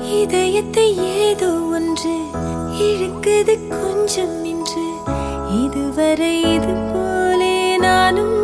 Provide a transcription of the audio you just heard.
இதயத்தை ஏதோ ஒன்று இழுக்குது கொஞ்சம் இன்று. இதுவரை இது போலே நானும்